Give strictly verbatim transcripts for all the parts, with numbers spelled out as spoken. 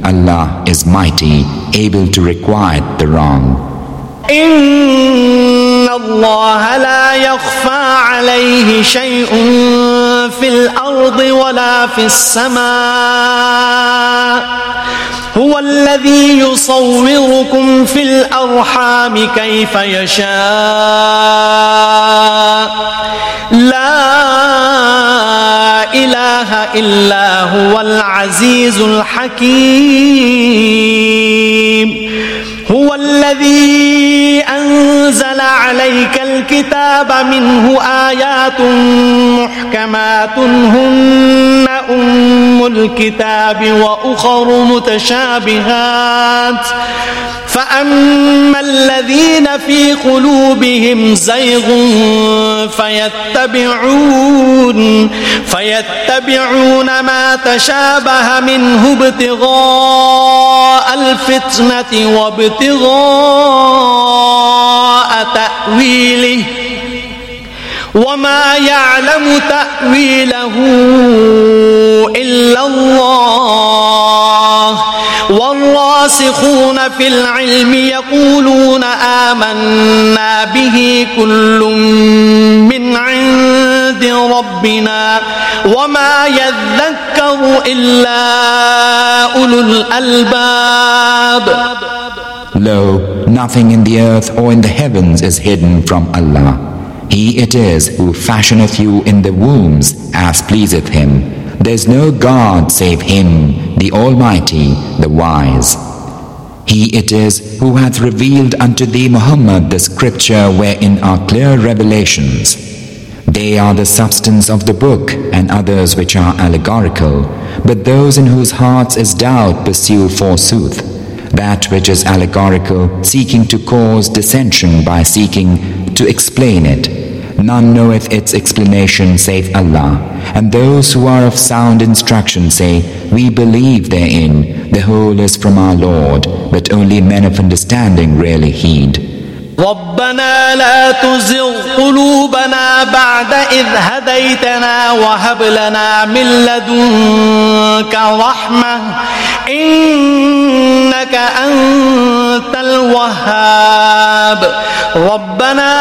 Allah is mighty, able to requite the wrong. إن الله لا يخفى عليه شيء في الأرض ولا في السماء هو الذي يصوركم في الأرحام كيف يشاء لا إله إلا هو العزيز الحكيم هو الذي أنزل عليك الكتاب منه آيات محكمات هن أم الكتاب وأخر متشابهات فأما الذين في قلوبهم زيغ فيتبعون فيتبعون ما تشابه منه ابتغاء الفتنة وابتغاء تأويله وما يعلم تأويله إلا الله والراسخون في العلم يقولون آمنا به كل من عند ربنا وما يذكر إلا أولو الألباب. Lo, nothing in the earth or in the heavens is hidden from Allah. He it is who fashioneth you in the wombs as pleaseth him. There is no God save Him, the Almighty, the Wise. He it is who hath revealed unto thee, Muhammad, the scripture wherein are clear revelations. They are the substance of the book, and others which are allegorical. But those in whose hearts is doubt pursue forsooth that which is allegorical, seeking to cause dissension by seeking to explain it. None knoweth its explanation save Allah, and those who are of sound instruction say, we believe therein, the whole is from our Lord, but only men of understanding really heed. ربنا لا تزغ قلوبنا بعد إذ هديتنا وهب لنا من لدنك رحمة إنك أنت الوهاب ربنا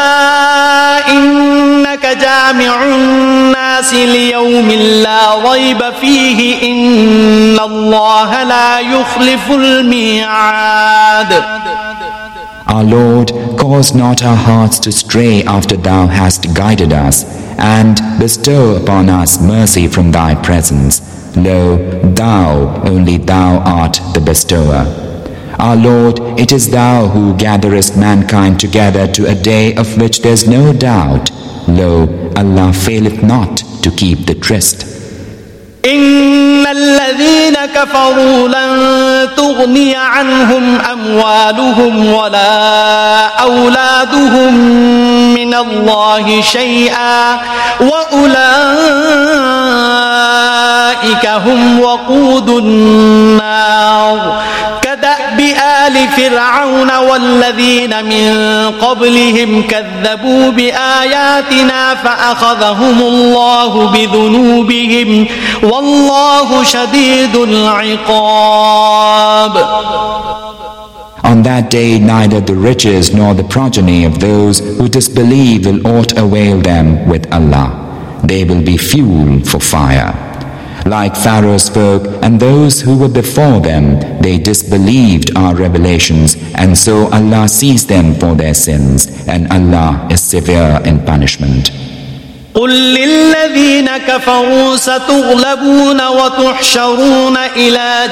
إنك جامع الناس ليوم لا ريب فيه إن الله لا يخلف الميعاد. Our Lord, cause not our hearts to stray after Thou hast guided us, and bestow upon us mercy from Thy presence. Lo, Thou, only Thou art the bestower. Our Lord, it is Thou who gatherest mankind together to a day of which there is no doubt. Lo, Allah faileth not to keep the tryst. إن الذين كفروا لن تغني عنهم أموالهم ولا أولادهم من الله شيئا وأولئك هم وقود النار كدأب آل فرعون والذين من قبلهم كذبوا بآياتنا فأخذهم الله بذنوبهم والله شديد العقاب. On that day neither the riches nor the progeny of those who disbelieve will aught avail them with Allah. They will be fuel for fire. Like Pharaoh's folk and those who were before them, they disbelieved our revelations, and so Allah sees them for their sins, and Allah is severe in punishment. قل للذين كفروا ستغلبون وتحشرون إلى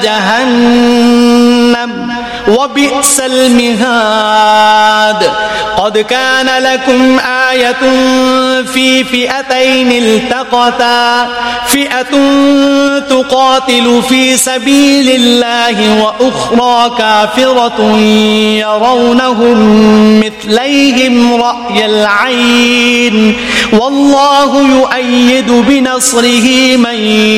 جهنم وبئس المهاد. قد كان لكم آية في فئتين التقتا فئة تقاتل في سبيل الله وأخرى كافرة يرونهم مثليهم رأي العين والله يؤيد بنصره من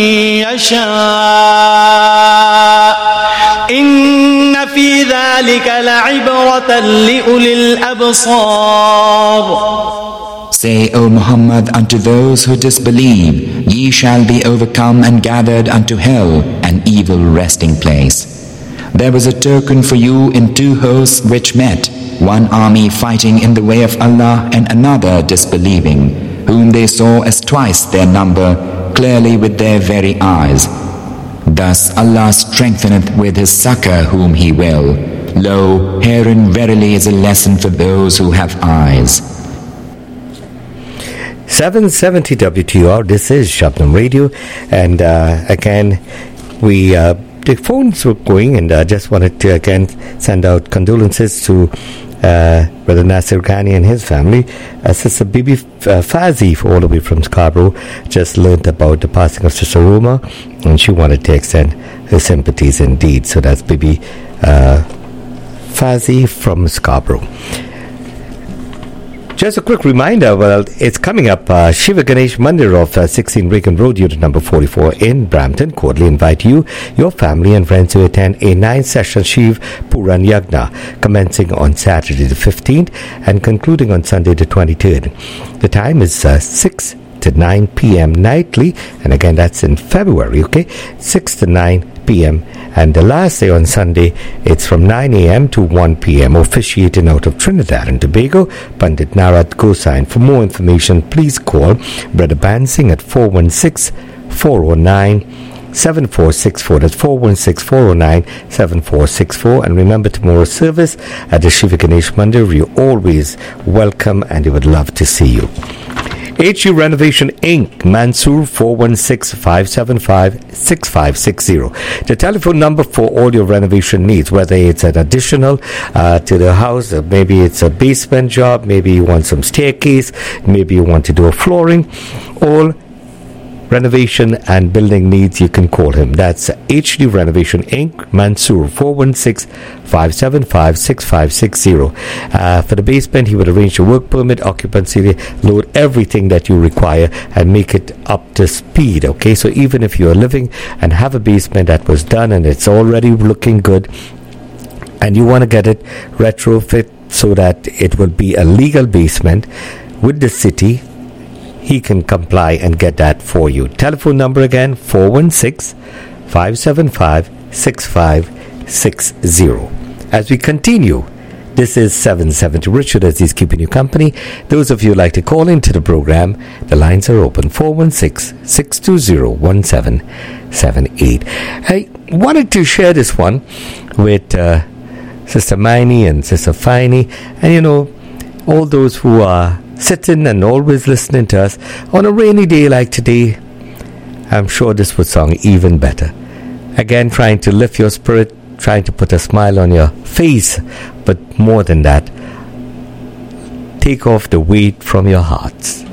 يشاء إن في ذلك لعبرة لأولي الأبصار. Say, O Muhammad, unto those who disbelieve, ye shall be overcome and gathered unto hell, an evil resting place. There was a token for you in two hosts which met, one army fighting in the way of Allah and another disbelieving, whom they saw as twice their number, clearly with their very eyes. Thus Allah strengtheneth with His succor whom He will. Lo, herein verily is a lesson for those who have eyes. seven seventy W T R, this is Shabnam Radio, and uh, again, we uh, the phones were going, and I uh, just wanted to again send out condolences to uh, Brother Nasir Ghani and his family. Uh, Sister Bibi uh, Fazi, all the way from Scarborough, just learned about the passing of Sister Roma, and she wanted to extend her sympathies indeed. So that's Bibi uh, Fazi from Scarborough. Just a quick reminder, well, it's coming up, uh, Shiva Ganesh Mandir of uh, sixteen Reagan Road, unit number forty-four in Brampton. Cordially invite you, your family and friends to attend a nine-session Shiv Puran Yagna, commencing on Saturday the fifteenth and concluding on Sunday the twenty-third. The time is uh, six to nine p.m. nightly, and again, that's in February, okay? six to nine p.m. And the last day on Sunday, it's from nine a.m. to one p.m. officiating out of Trinidad and Tobago, Pandit Narad Gosain. For more information, please call Brother Bansing at four one six, four oh nine, seven four six four. That's four one six, four oh nine, seven four six four. And remember, tomorrow's service at the Shiva Ganesh Mandir, you're always welcome and they would love to see you. H U Renovation Incorporated, Mansoor, four one six, five seven five, six five six zero. The telephone number for all your renovation needs, whether it's an additional uh, to the house, uh, maybe it's a basement job, maybe you want some staircase, maybe you want to do a flooring, all renovation and building needs, you can call him. That's H D Renovation Incorporated, Mansoor, four one six, five seven five, six five six zero. Uh, for the basement, he would arrange a work permit, occupancy, load everything that you require and make it up to speed, okay? So even if you're living and have a basement that was done and it's already looking good and you want to get it retrofit so that it will be a legal basement with the city, he can comply and get that for you. Telephone number again, four one six, five seven five, six five six zero. As we continue, this is seven seventy Richard as he's keeping you company. Those of you who like to call into the program, the lines are open, four one six, six two zero, one seven seven eight. I wanted to share this one with uh, Sister Miney and Sister Finey, and you know, all those who are sitting and always listening to us on a rainy day like today. I'm sure this would song even better. Again, trying to lift your spirit, trying to put a smile on your face, but more than that, take off the weight from your hearts.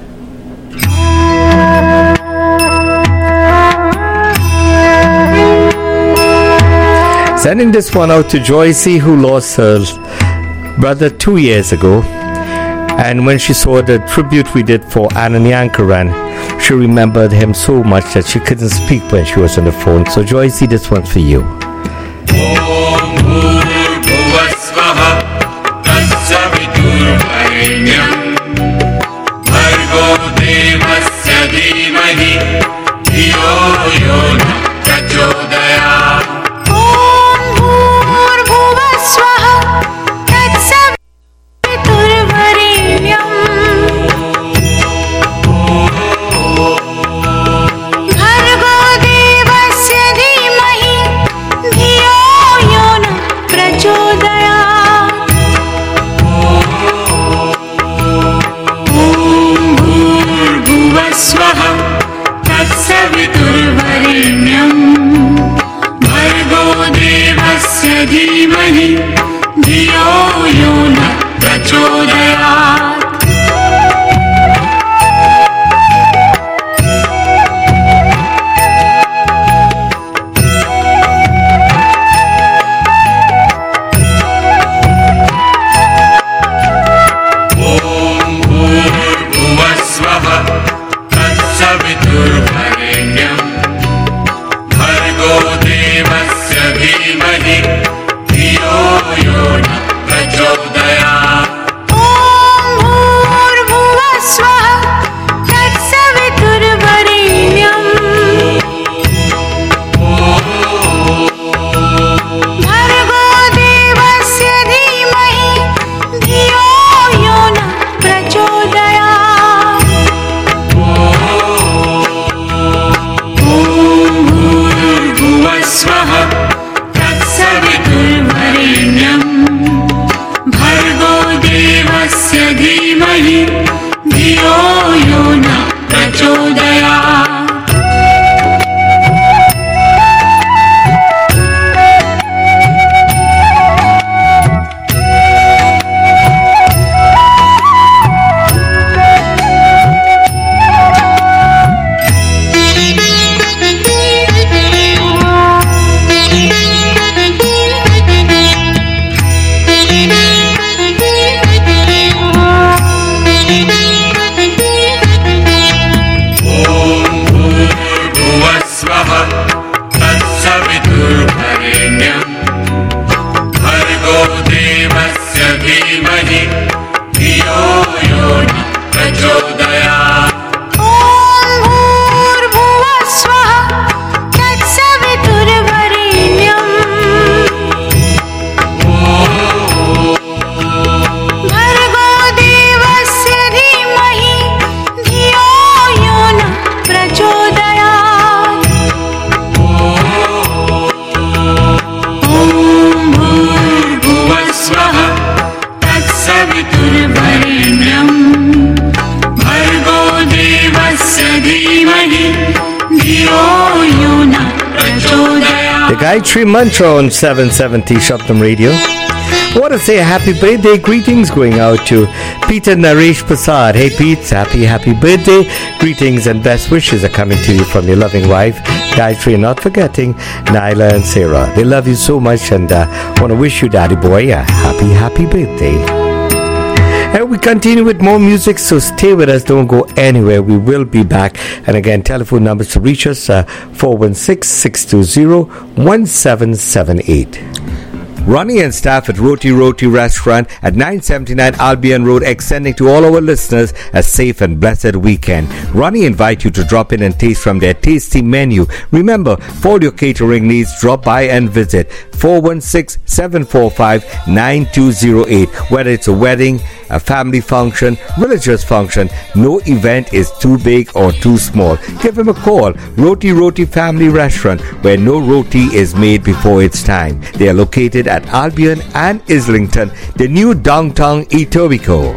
Sending this one out to Joycey, who lost her brother two years ago. And when she saw the tribute we did for Anand Yankaran, she remembered him so much that she couldn't speak when she was on the phone. So Joycey, this one's for you. धीमहि धियो यो न प्रचोदयात्। स्वः तत्सवितुर्वरेण्यं भर्गो देवस्य धीमहि धियो यो न प्रचोदयात्। Gayatri Mantra on seven seventy Shabdam Radio. I want to say a happy birthday greetings going out to Peter Naresh Prasad. Hey Pete, happy, happy birthday. Greetings and best wishes are coming to you from your loving wife, Gayatri, and not forgetting Naila and Sarah. They love you so much and uh, want to wish you, Daddy Boy, a happy, happy birthday. And we continue with more music, so stay with us, don't go anywhere. We will be back. And again, telephone numbers to reach us, uh, four one six, six two zero, one seven seven eight. Ronnie and staff at Roti Roti Restaurant at nine seventy-nine Albion Road, extending to all our listeners a safe and blessed weekend. Ronnie invite you to drop in and taste from their tasty menu. Remember, for all your catering needs, drop by and visit four one six, seven four five, nine two zero eight. Whether it's a wedding, a family function, religious function, no event is too big or too small. Give them a call. Roti Roti Family Restaurant, where no roti is made before its time. They are located at Albion and Islington, the new downtown Etobicoke.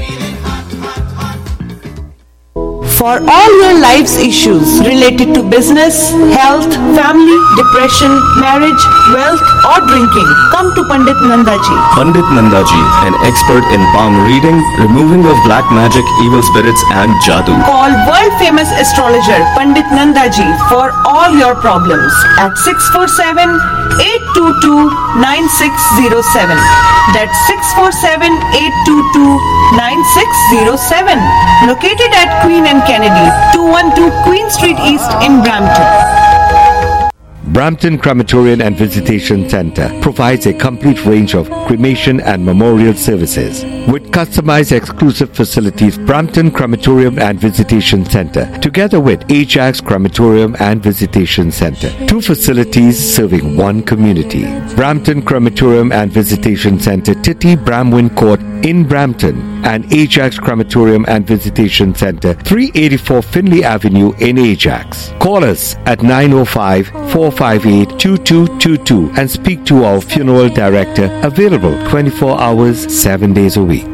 For all your life's issues related to business, health, family, depression, marriage, wealth or drinking, come to Pandit Nandaji. Pandit Nandaji, an expert in palm reading, removing of black magic, evil spirits and jadoo. Call world-famous astrologer Pandit Nandaji for all your problems at six four seven, eight two two, nine six zero seven. That's six four seven, eight two two, nine six zero seven. Located at Queen and Kennedy, two twelve Queen Street East in Brampton. Brampton Crematorium and Visitation Center provides a complete range of cremation and memorial services. With customized exclusive facilities, Brampton Crematorium and Visitation Center, together with Ajax Crematorium and Visitation Center, two facilities serving one community. Brampton Crematorium and Visitation Center, Titty Bramwin Court in Brampton, and Ajax Crematorium and Visitation Center, three eighty-four Finley Avenue in Ajax. Call us at nine oh five, four five eight, two two two two and speak to our funeral director, available twenty-four hours, seven days a week.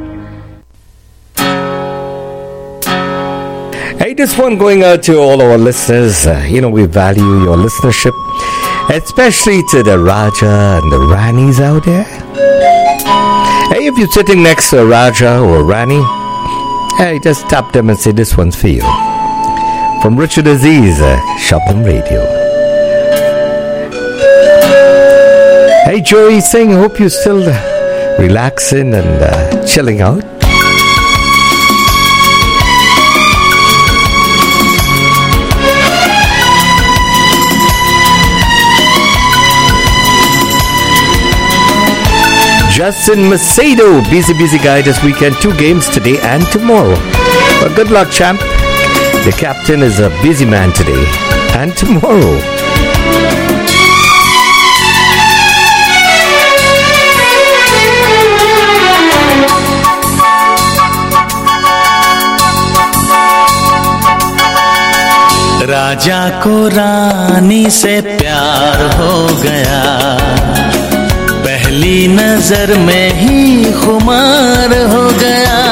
Hey, this one going out to all our listeners. Uh, you know, we value your listenership, especially to the Raja and the Ranis out there. Hey, if you're sitting next to a Raja or a Rani, hey, just tap them and say, this one's for you. From Richard Aziz, uh, Shabdam Radio. Hey, Joey Singh, hope you're still uh, relaxing and uh, chilling out. Justin Macedo, busy, busy guy this weekend. Two games today and tomorrow. But good luck, champ. The captain is a busy man today and tomorrow. राजा को रानी से प्यार हो गया, पहली नजर में ही खुमार हो गया।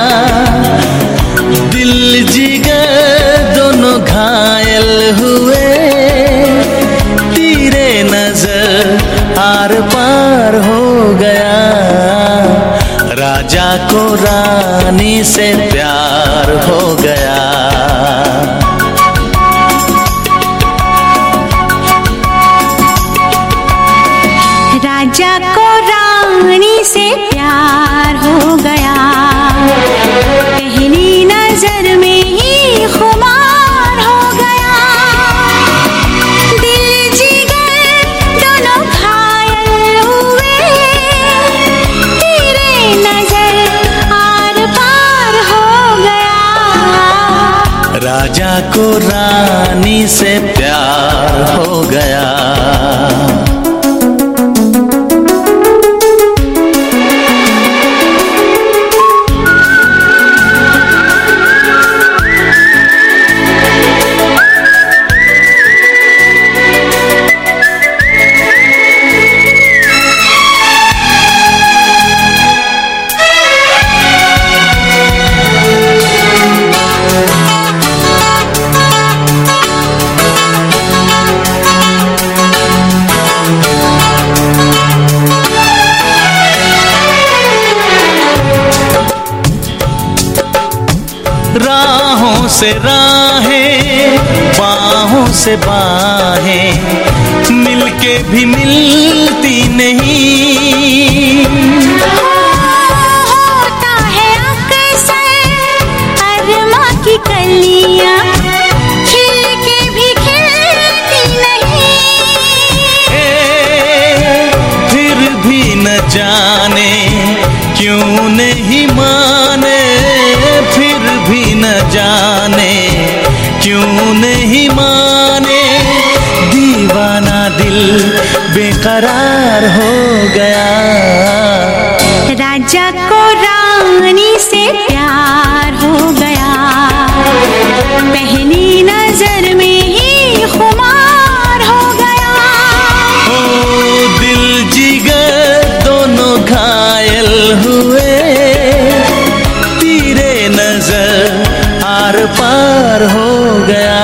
दिल जिगर दोनों घायल हुए, तीरे नजर आर पार हो गया। राजा को रानी से प्यार हो गया। राजा को रानी से प्यार हो गया, पहली नजर में ही खुमार हो गया। दिल जिगर दोनों घायल हुए, तेरे नजर आर पार हो गया। राजा को रानी से प्यार हो गया। राहों से राहें, बाहों से बाहें, मिलके भी मिलती नहीं। होता है अक्सर अरमा की कलियां, खिल के भी खिलती नहीं। ए, फिर भी न जाने क्यों नहीं माने, फिर भी न जाने क्यों नहीं माने। दीवाना दिल बेकरार हो गया। राजा को रानी से प्यार हो गया, पहली नजर में ही खुमार हो गया। ओ दिल जिगर दोनों घायल हुए, तीरे नजर आर पार हो गया।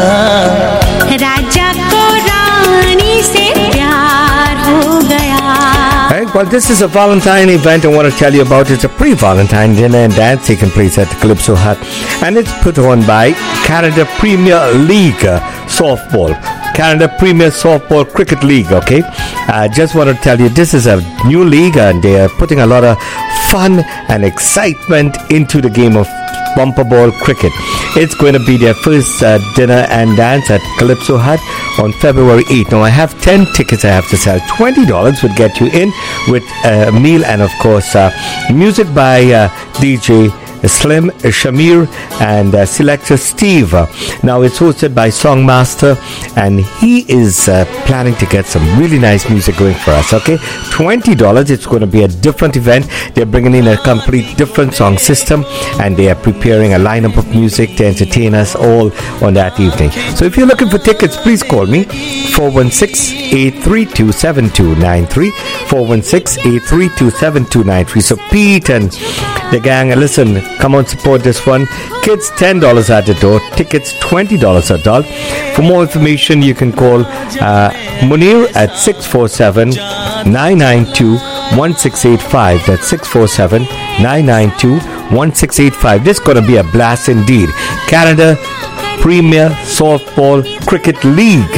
राजा को रानी से प्यार हो गया। Right, well, this is a Valentine event I want to tell you about. It's a pre-Valentine dinner and dance taking place at the Calypso Hut, and it's put on by Canada Premier League uh, Softball. Canada Premier Softball Cricket League, okay? I uh, just want to tell you, this is a new league and they are putting a lot of fun and excitement into the game of bumper ball cricket. It's going to be their first uh, dinner and dance at Calypso Hut on February eighth. Now, I have ten tickets I have to sell. twenty dollars would get you in with a meal and, of course, uh, music by uh, D J Slim, Shamir and uh, selector Steve. Uh, now it's hosted by Songmaster and he is uh, planning to get some really nice music going for us, okay? twenty dollars, it's going to be a different event. They're bringing in a complete different song system and they are preparing a lineup of music to entertain us all on that evening. So if you're looking for tickets, please call me four one six, eight three two, seven two nine three, four one six, eight three two, seven two nine three. So Pete and the gang, listen, come on, support this one. Kids ten dollars at the door, tickets twenty dollars adult. For more information you can call uh, Munir at six four seven, nine nine two, one six eight five. That's six four seven, nine nine two, one six eight five. This is going to be a blast indeed. Canada Premier Softball Cricket League.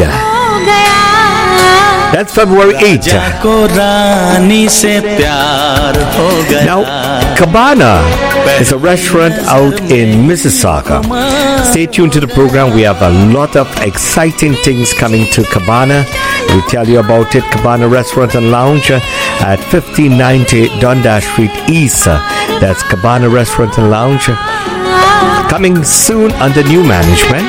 That's February eighth. Now, Cabana is a restaurant out in Mississauga. Stay tuned to the program. We have a lot of exciting things coming to Cabana. We'll tell you about it. Cabana Restaurant and Lounge at fifteen ninety Dundas Street East. That's Cabana Restaurant and Lounge. Coming soon under new management.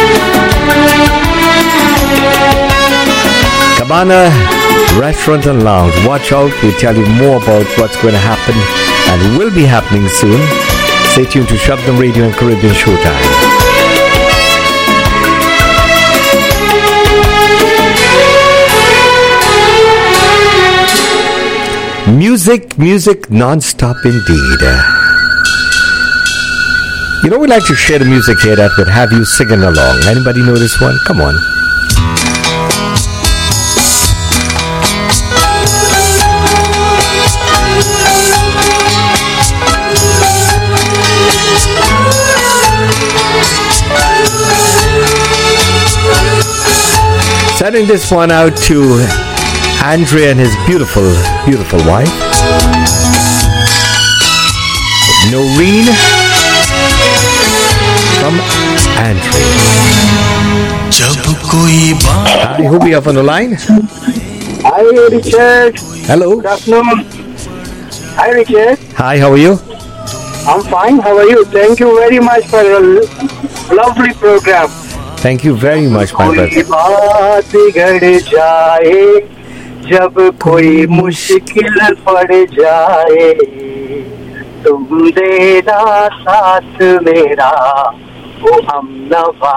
Cabana Restaurant and Lounge. Watch out. We'll tell you more about what's going to happen and will be happening soon. Stay tuned to Shabdam Radio and Caribbean Showtime. Music, music non-stop indeed. You know, we like to share the music here that would have you singing along. Anybody know this one? Come on. Sending this one out to Andre and his beautiful, beautiful wife, Noreen from Andre. Hi, who we have on the line? Hi, Richard. Hello. Good afternoon. Hi, Richard. Hi, how are you? I'm fine. How are you? Thank you very much for a lovely program. Thank you very much, my brother. कोई बात बिगड़ जाए, जब कोई मुश्किल पड़ जाए, तुम देना साथ मेरा, वो हम नवा।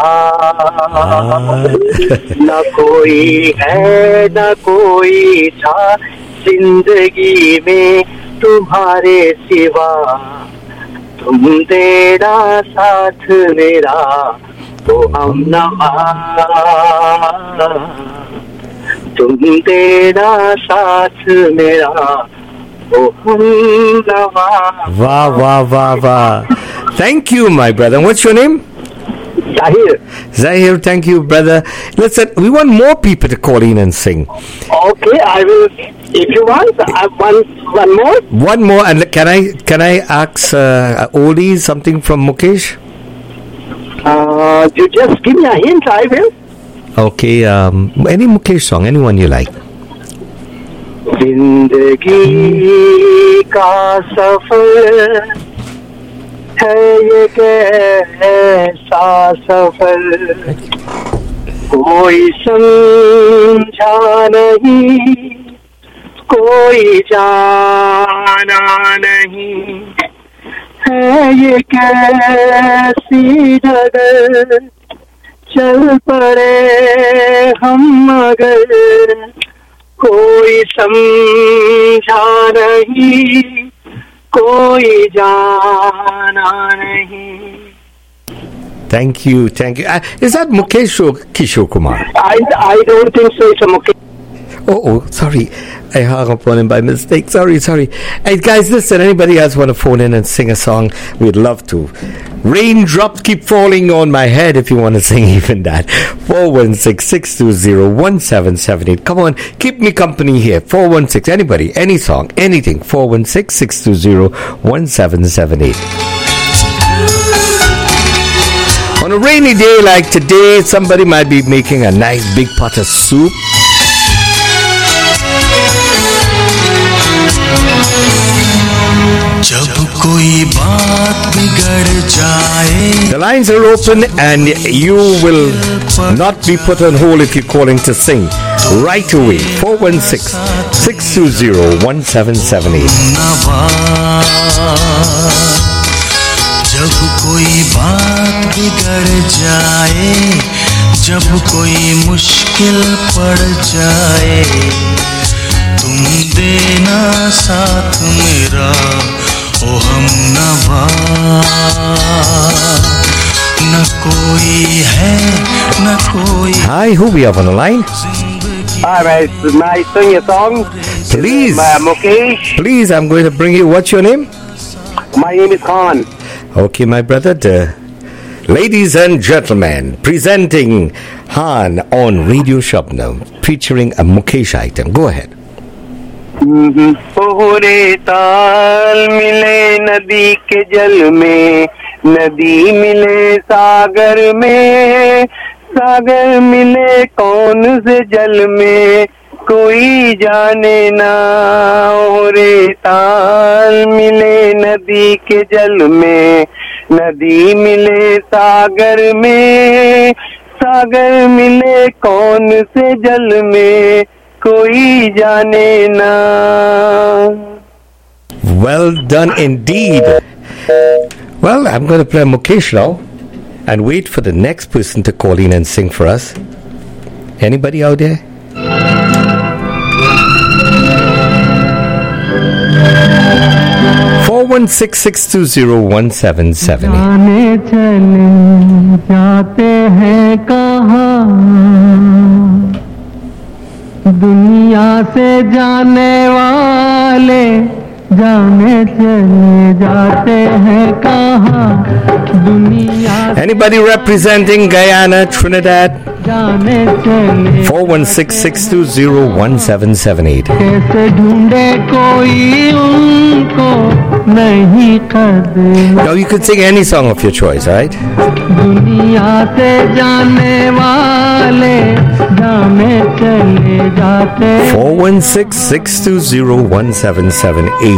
न कोई है न कोई था जिंदगी में तुम्हारे सिवा, तुम देना साथ मेरा, तो हम नवा, तुम तेरा साथ मेरा, तो हम नवा. Wow, wow, wow, wow. Thank you, my brother. What's your name? Zahir. Zahir, thank you, brother. Listen, we want more people to call in and sing. Okay, I will. If you want, uh, one, one more. One more, and can I can I ask uh, Oli something from Mukesh? Uh, you just give me a hint, I will. Okay, um, any Mukesh song, anyone you like. जिंदगी का सफर है ये कैसा सफर, कोई समझा नहीं, कोई जाना नहीं, है ये कैसी डगर, चल पड़े हम मगर, कोई समझा नहीं, कोई जाना नहीं. Thank you, thank you. Uh, is that Mukesh or Kishore Kumar? I, I don't think so. It's a Mukesh. Oh, oh, sorry. I hung up on him by mistake. Sorry, sorry. Hey, guys, listen, anybody else want to phone in and sing a song? We'd love to. Raindrops keep falling on my head if you want to sing even that. four one six, six two zero, one seven seven eight. Come on, keep me company here. four one six, anybody, any song, anything. four one six, six two zero, one seven seven eight. On a rainy day like today, somebody might be making a nice big pot of soup. The lines are open and you will not be put on hold if you're calling to sing right away. four one six, six two zero, one seven seven eight. जब कोई बात बिगड़ जाए, जब कोई मुश्किल पड़ जाए, तुम देना साथ मेरा, ओ हम नवा. न कोई है न कोई. Hi, who we have on the line? Hi, may I sing a song? Please. Uh, Mukesh. Please, I'm going to bring you. What's your name? My name is Khan. Okay, my brother. The, ladies and gentlemen, presenting Han on Radio Shabnam, featuring a Mukesh item. Go ahead. पूरे ताल मिले नदी के जल में, नदी मिले सागर में, सागर मिले कौन से जल में, कोई जाने ना. पूरे ताल मिले नदी के जल में, नदी मिले सागर में, सागर मिले कौन से जल में, कोई जाने ना. Well done indeed. Well, I'm going to play Mukesh now and wait for the next person to call in and sing for us. Anybody out there? one six, six two zero, one seven seven eight. जाने चले जाते हैं कहाँ, दुनिया से जाने वाले जाने चले जाते हैं कहाँ, दुनिया Anybody representing Guyana, Trinidad? जाने चले four one six, six two zero, one seven seven eight. कैसे ढूंढे कोई उनको नहीं कदर, Now you could sing any song of your choice, right? दुनिया से जाने वाले जाने चले जाते four one six, six two zero, one seven seven eight.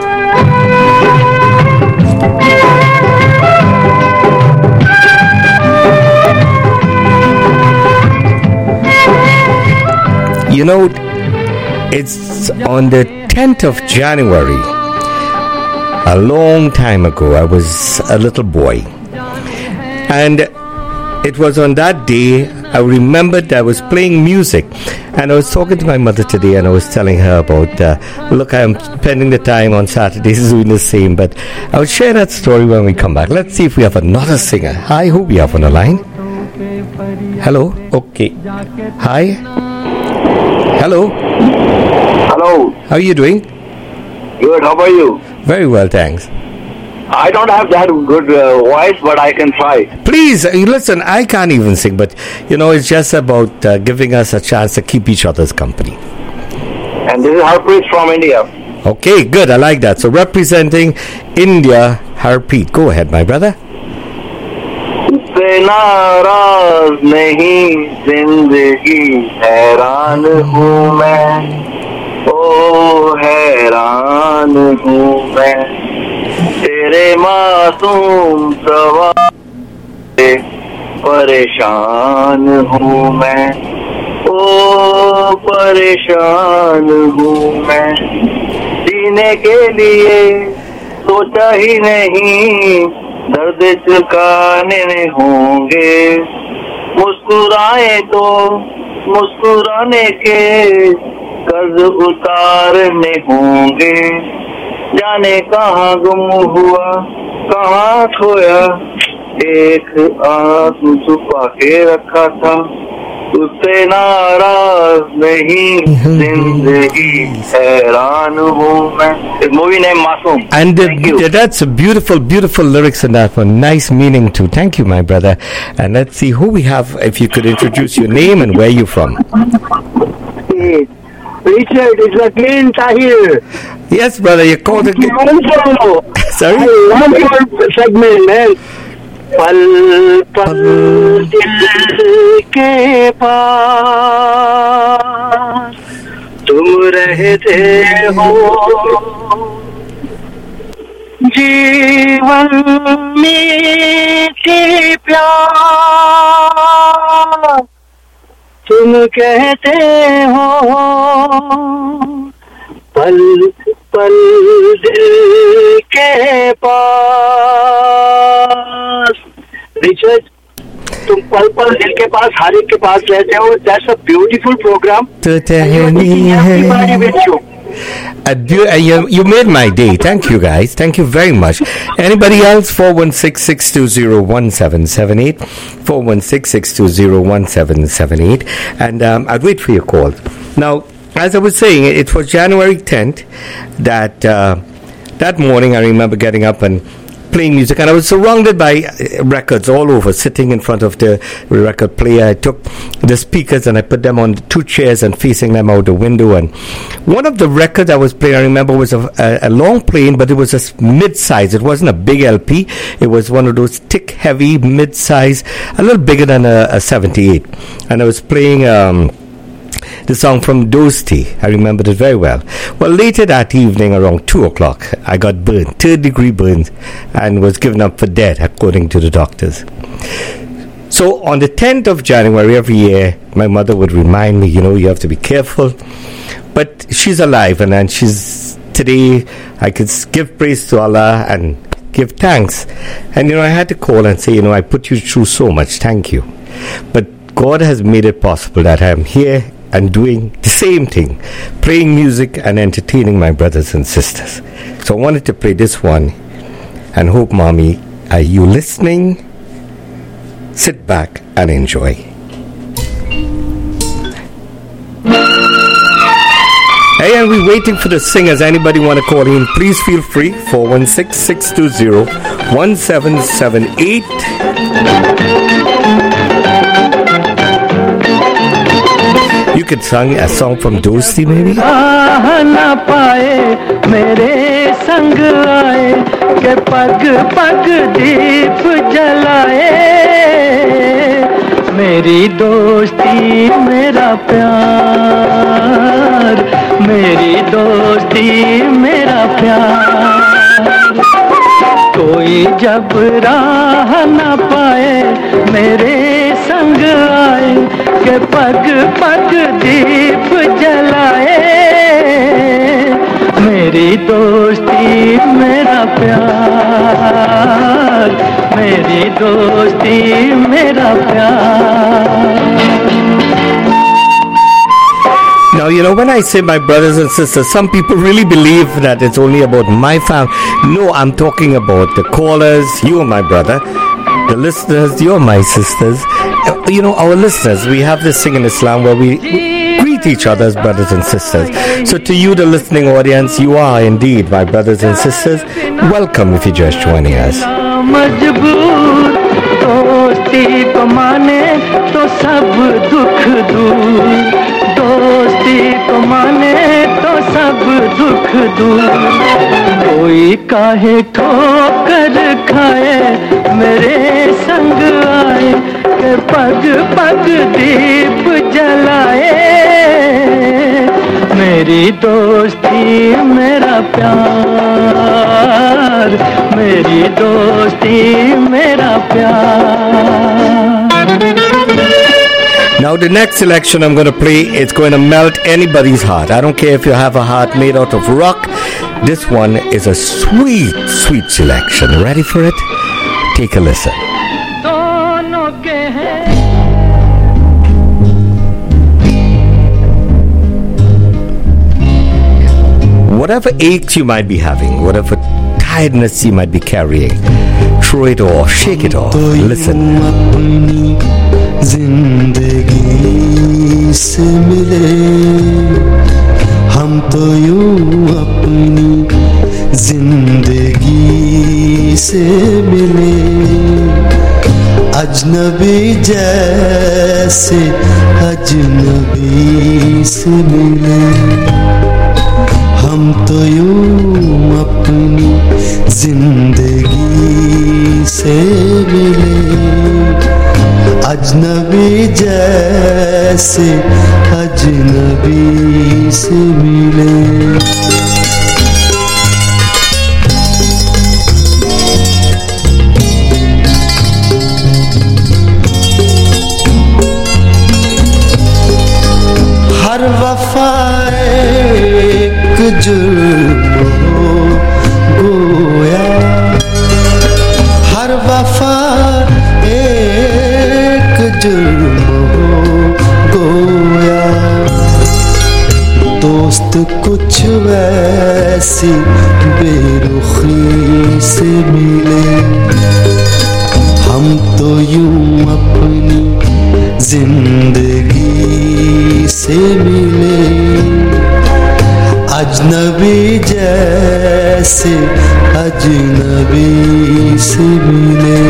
You know, it's on the tenth of January. A long time ago, I was a little boy. And it was on that day, I remembered I was playing music. And I was talking to my mother today, and I was telling her about, uh, look, I'm spending the time on Saturdays doing the same. But I'll share that story when we come back. Let's see if we have another singer. Hi, who we have on the line? Hello? Okay. Hi? Hello? Hello. How are you doing? Good. How are you? Very well, thanks. I don't have that good uh, voice, but I can try. Please, uh, listen, I can't even sing, but, you know, it's just about uh, giving us a chance to keep each other's company. And this is Harpreet from India. Okay, good, I like that. So, representing India, Harpreet. Go ahead, my brother. से नाराज नहीं जिंदगी हैरान हूँ मैं, ओ हैरान हूँ मैं, तेरे मासूम सवाल से परेशान हूँ मैं, ओ परेशान हूँ मैं, जीने के लिए सोचा ही नहीं दर्द चुकाने होंगे, मुस्कुराए तो मुस्कुराने के कर्ज उतारने होंगे, जाने कहाँ गुम हुआ कहाँ खोया, एक आंसू छुपा के रखा था, उससे नाराज नहीं जिंदगी हैरान हूँ मैं. The movie name Masoom. And Thank you. uh, that's a beautiful, beautiful lyrics in that one. Nice meaning too. Thank you, my brother. And let's see who we have. If you could introduce your name and where you're from. Hey, Richard, it's again Tahir. Yes, brother. You're called again. Sorry? I love your segment, man. पल पल दिल के पास तुम रहते हो, जीवन में के प्यार तुम कहते हो, पल पल दिल के पास. रिचर्ड, तुम पल पल दिल के पास हर एक के पास रहते हो. That's a beautiful program. A du- uh, you, you made my day. Thank you, guys. Thank you very much. Anybody else? four one six, six two zero, one seven seven eight. four one six, six two zero, one seven seven eight. And um, I'll wait for your call. Now, as I was saying, it was January tenth that uh, that morning I remember getting up and playing music, and I was surrounded by records all over, sitting in front of the record player. I took the speakers and I put them on two chairs and facing them out the window, and one of the records I was playing, I remember, was a, a, a long plane, but it was a mid-size. It wasn't a big L P. It was one of those thick, heavy, mid-size, a little bigger than a, a seventy-eight, and I was playing um the song from Dosti. I remembered it very well. Well, later that evening, around two o'clock, I got burned, third degree burns, and was given up for dead, according to the doctors. So, on the tenth of January every year, my mother would remind me, you know, you have to be careful. But she's alive, and, and she's, today, I could give praise to Allah and give thanks. And, you know, I had to call and say, you know, I put you through so much, thank you. But God has made it possible that I am here and doing the same thing, playing music and entertaining my brothers and sisters. So I wanted to play this one and hope, Mommy, are you listening? Sit back and enjoy. Hey, and we're waiting for the singers. Anybody want to call in? Please feel free. four one six, six two zero, one seven seven eight. You could sing a song from Dosti, maybe? ना पाए मेरे संग आए के पग पग दीप जलाए मेरी दोस्ती मेरा प्यार मेरी दोस्ती मेरा प्यार कोई जब राह न पाए मेरे संग आए के पग पग दीप जलाए मेरी दोस्ती मेरा प्यार मेरी दोस्ती मेरा प्यार. Now, you know, when I say my brothers and sisters, some people really believe that it's only about my family. No, I'm talking about the callers. You are my brother. The listeners, you're my sisters. You know, our listeners, we have this thing in Islam where we greet each other as brothers and sisters. So to you, the listening audience, you are indeed my brothers and sisters. Welcome if you're just joining us. दोस्ती को माने तो सब दुख दूर दोस्ती को माने तो सब दुख दूर कोई काहे ठोकर खाए मेरे संग आए के पग पग दीप जलाए मेरी दोस्ती मेरा प्यार मेरी दोस्ती मेरा प्यार. Now the next selection I'm going to play, it's going to melt anybody's heart. I don't care if you have a heart made out of rock. This one is a sweet, sweet selection. Ready for it? Take a listen. Whatever aches you might be having, whatever tiredness you might be carrying, throw it off, shake it off. Listen. जिंदगी से मिले हम तो यूं अपनी जिंदगी से मिले अजनबी जैसे अजनबी से मिले हम तो यूं अपनी जिंदगी से मिले अजनबी जैसे अजनबी से मिले हर वफा एक जुर्म हो गोया हर वफा जुर्म हो गोया दोस्त कुछ वैसी बेरुखी से मिले हम तो यूं अपनी जिंदगी से मिले अजनबी जैसे अजनबी से मिले.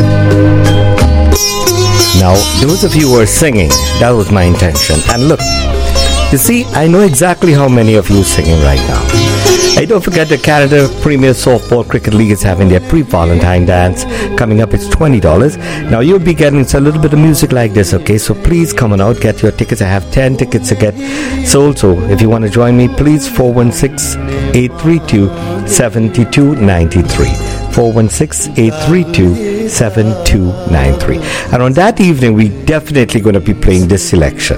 Now, those of you who are singing, that was my intention. And look, you see, I know exactly how many of you are singing right now. Hey, don't forget the Canada Premier Softball Cricket League is having their pre-Valentine dance coming up. It's twenty dollars. Now, you'll be getting a little bit of music like this, okay? So please come on out, get your tickets. I have ten tickets to get sold. So if you want to join me, please four one six, eight three two, seven two nine three. four one six, eight three two, seven two nine three. And on that evening, we're definitely going to be playing this selection.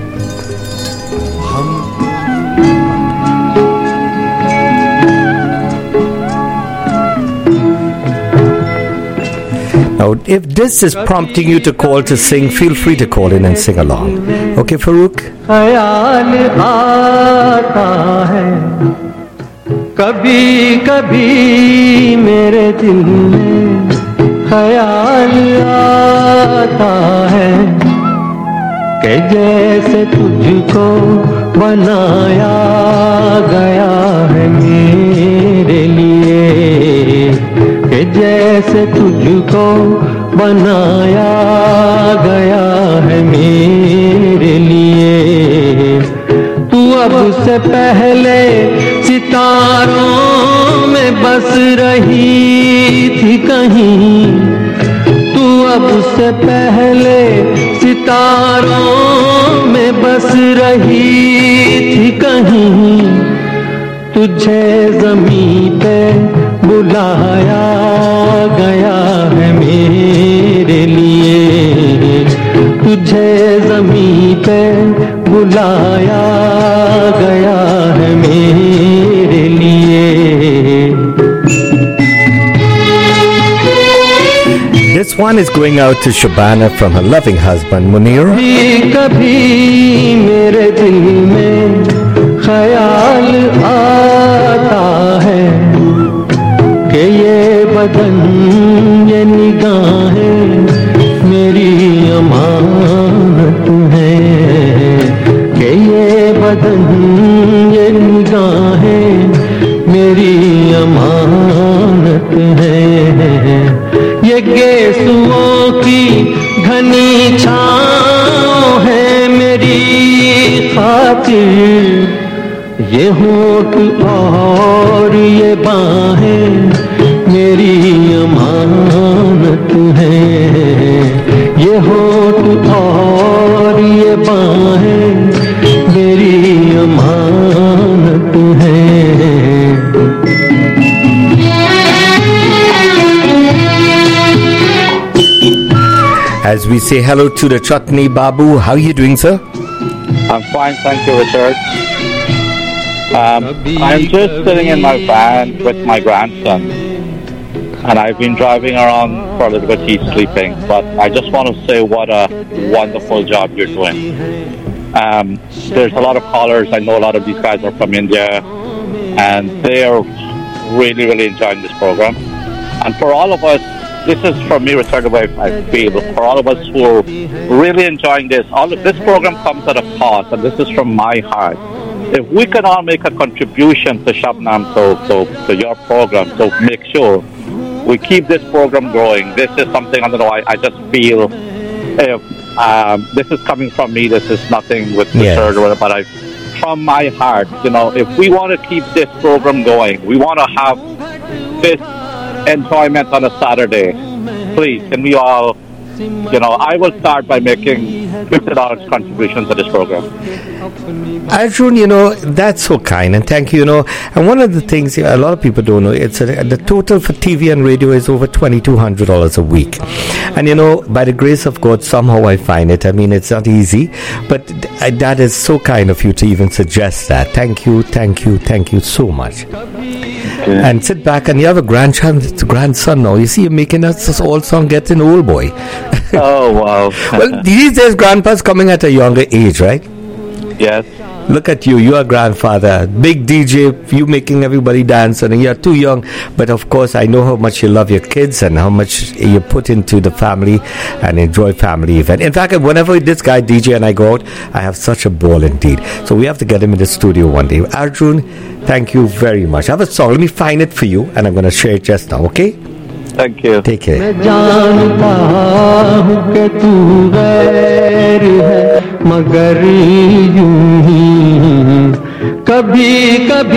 Now, if this is prompting you to call to sing, feel free to call in and sing along. Okay, Farouk? कभी कभी मेरे दिल में ख्याल आता है कि जैसे तुझको बनाया गया है मेरे लिए, कि जैसे तुझको बनाया गया है मेरे लिए। तू अब से पहले सितारों में बस रही थी कहीं, तू अब से पहले सितारों में बस रही थी कहीं। तुझे ज़मीं पे बुलाया गया है मेरे लिए, तुझे ज़मीं पे बुलाया गया है मेरे लिए। This one is going out to Shabana from her loving husband Munir. कभी कभी मेरे दिल में ख्याल आता है कि ये बदन ये निगाहें मेरी अमानत है, कि ये बदन ये निगाहें मेरी अमानत है। ये गेसुओं की घनी छाँव है मेरी खातिर, ये होठ और ये बाहें मेरी अमानत है, ये होठ और ये बाहें मेरी अमानत है। As we say hello to the Chutney Babu, how are you doing, sir? I'm fine, thank you, Richard. Um, I'm just sitting in my van with my grandson, and I've been driving around for a little bit. He's sleeping, but I just want to say what a wonderful job you're doing. Um, there's a lot of callers. I know a lot of these guys are from India, and they are really, really enjoying this program. And for all of us, this is for me, Richard, the way I feel. For all of us who are really enjoying this, all of this program comes at a cost, and this is from my heart. If we can all make a contribution to Shabnam, to, to, to your program, to make sure we keep this program growing, this is something, I don't know, I, I just feel if um, this is coming from me, this is nothing with Yes. Richard or whatever, but I, from my heart, you know, if we want to keep this program going, we want to have this enjoyment on a Saturday, please, can we all, you know, I will start by making fifty dollars contribution to this program. Arjun, you know, that's so kind, and thank you, you know. And one of the things a lot of people don't know, it's a, the total for T V and radio is over twenty-two hundred dollars a week. And, you know, by the grace of God, somehow I find it. I mean, it's not easy, but th- that is so kind of you to even suggest that. Thank you, thank you, thank you so much. Okay. And sit back, and you have a grandson, grandson now. You see, you're making us this old song gets an old boy. Oh, wow. Well, these days, grandpa's coming at a younger age, right? Yes. Look at you, you're a grandfather, big D J, you making everybody dance, and you're too young. But of course, I know how much you love your kids and how much you put into the family and enjoy family event. In fact, whenever this guy D J and I go out, I have such a ball indeed. So we have to get him in the studio one day. Arjun, thank you very much. I have a song, let me find it for you, and I'm going to share it just now, okay? Thank you. Take care. मैं जानता हूँ कि तू गैर है मगर यूं ही कभी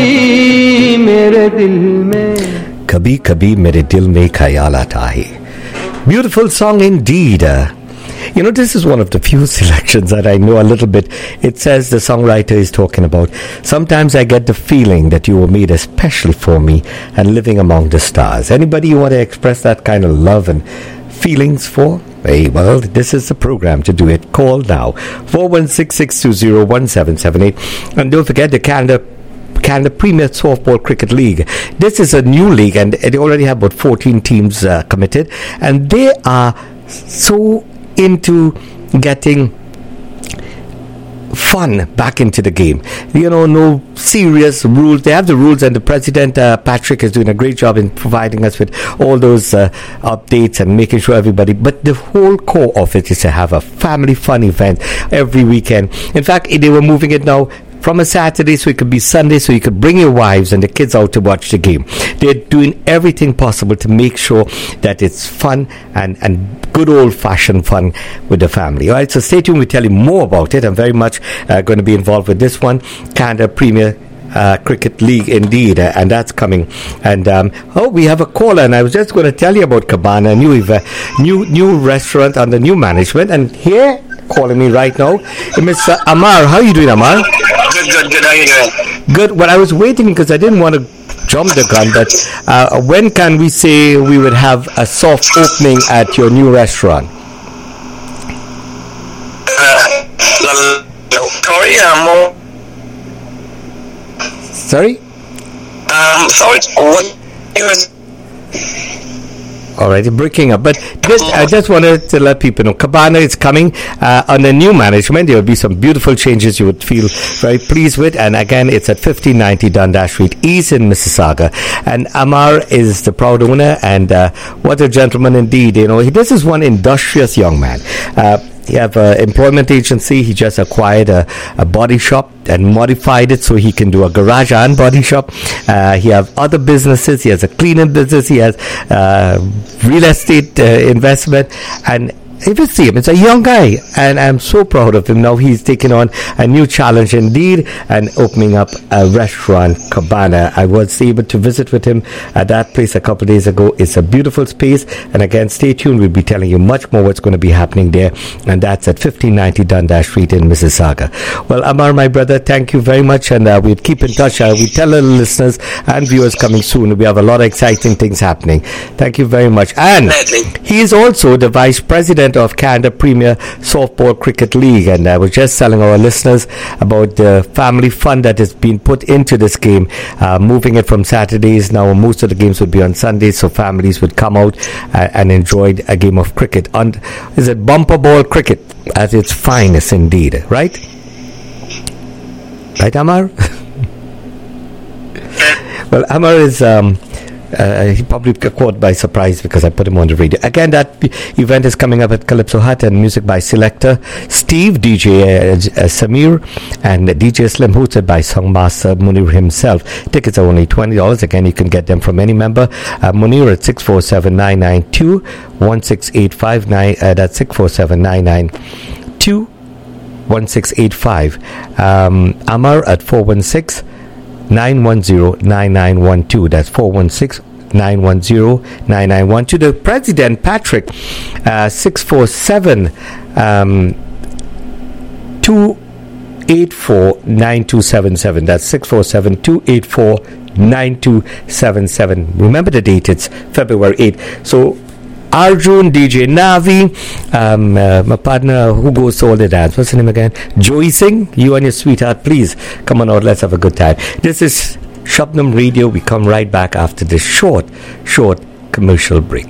कभी मेरे दिल में कभी कभी मेरे दिल में ख्याल आता है. Beautiful song indeed. Uh, You know, this is one of the few selections that I know a little bit. It says the songwriter is talking about, sometimes I get the feeling that you were made especially for me and living among the stars. Anybody you want to express that kind of love and feelings for? Hey, well, this is the program to do it. Call now. four one six, six two zero, one seven seven eight. And don't forget the Canada Canada Premier Softball Cricket League. This is a new league, and they already have about fourteen teams uh, committed. And they are so into getting fun back into the game. You know, no serious rules. They have the rules, and the president, uh, Patrick, is doing a great job in providing us with all those uh, updates and making sure everybody. But the whole core of it is to have a family fun event every weekend. In fact, they were moving it now from a Saturday, so it could be Sunday, so you could bring your wives and the kids out to watch the game. They're doing everything possible to make sure that it's fun and, and good old-fashioned fun with the family. All right, so stay tuned. We'll tell you more about it. I'm very much uh, going to be involved with this one, Canada Premier Uh, Cricket League, indeed, uh, and that's coming. And um, oh, we have a caller, and I was just going to tell you about Cabana, a new uh, new new restaurant under new management. And here, calling me right now, Mister Amar. How are you doing, Amar? Good, good, good. How are you doing? Good. Well, I was waiting because I didn't want to jump the gun, but uh, when can we say we would have a soft opening at your new restaurant? Uh, sorry, um, Sorry? Um, sorry, what was... All right, you're breaking up. But just, I just wanted to let people know, Cabana is coming uh, under new management. There will be some beautiful changes you would feel very pleased with. And again, it's at fifteen ninety Dundas Street East in Mississauga. And Amar is the proud owner. And uh, what a gentleman indeed. You know, he, this is one industrious young man. Uh, He have an employment agency. He just acquired a, a body shop and modified it so he can do a garage and body shop. Uh, he have other businesses. He has a cleaning business. He has uh, real estate uh, investment. And if you see him, it's a young guy, and I'm so proud of him. Now he's taking on a new challenge indeed and opening up a restaurant, Cabana. I was able to visit with him at that place a couple of days ago. It's a beautiful space, and again, stay tuned. We'll be telling you much more what's going to be happening there, and that's at fifteen ninety Dundas Street in Mississauga. Well, Amar, my brother, thank you very much, and uh, we'll keep in touch. Uh, we tell our listeners and viewers coming soon. We have a lot of exciting things happening. Thank you very much. And he is also the vice president of Canada Premier Softball Cricket League, and I was just telling our listeners about the family fun that has been put into this game, uh, moving it from Saturdays. Now most of the games would be on Sundays, so families would come out uh, and enjoy a game of cricket. On, is it bumper ball cricket at its finest indeed, right? Right, Amar? Well, Amar is um, Uh, he probably got caught by surprise because I put him on the radio. Again, that event is coming up at Calypso Hut, and music by Selector Steve, D J uh, uh, Samir, and D J Slim, hosted by Songmaster Munir himself. Tickets are only twenty dollars. Again, you can get them from any member. Uh, Munir at six four seven, nine nine two, one six eight five. nine, uh, that's six four seven, nine nine two, one six eight five. Um, Amar at four one six, nine one zero, nine nine one two. That's four one six, nine one zero, nine nine one two. The President, Patrick, uh, six four seven, um, two eight four, nine two seven seven. That's six four seven, two eight four, nine two seven seven. Remember the date, it's February eighth. So Arjun, D J Navi, um, uh, my partner who goes to all the dance. What's his name again? Joey Singh. You and your sweetheart, please come on out. Let's have a good time. This is Shabnam Radio. We come right back after this short, short commercial break.